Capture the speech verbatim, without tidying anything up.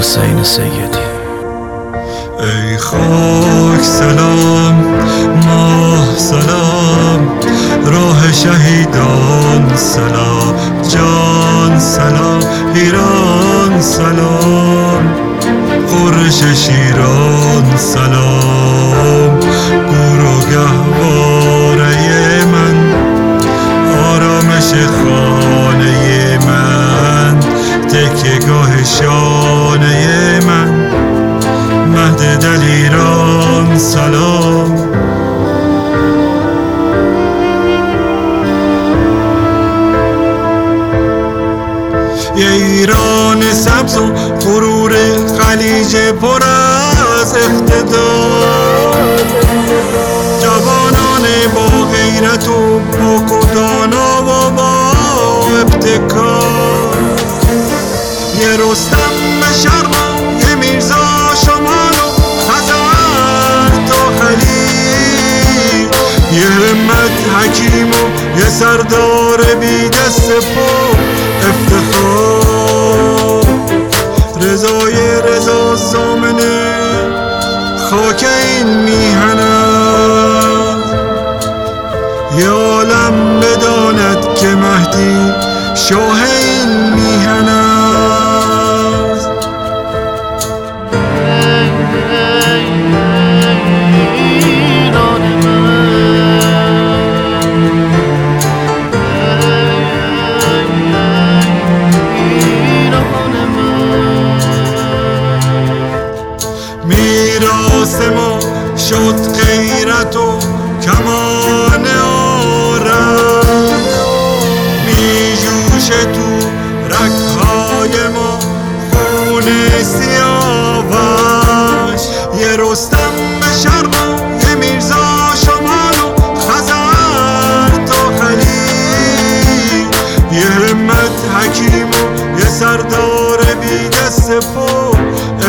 حسین سیدی. ای خاک سلام، ماه سلام، راه شهیدان سلام، جان سلام، ایران سلام، قرش شیران سلام، گور و گهواره من، آرامش خانه من، تکیه‌گاه شانه من، مهد دلیران سلام. یه ایران سبز و غرور خلیج پر از اقتدار، جوانان با غیرت و پاک و دانا و با ابتکار، یه رستم به شرق و یه میرزا شمال و خزر تا خلیج، یه همت حکیم و یه سردار بی دست پا افتخار، رضای رضا زامنه خاک این میهن است، یه عالم بداند که مهدی شاه این میهن است. میراث ما شد غیرت و کمان آرم، می جوشه تو رگ‌های ما خون سیاوش، یه رستم به شرق و یه میرزا شمال و خزر تا خلیج، یه همت حکیم و یه سردار بی دست پا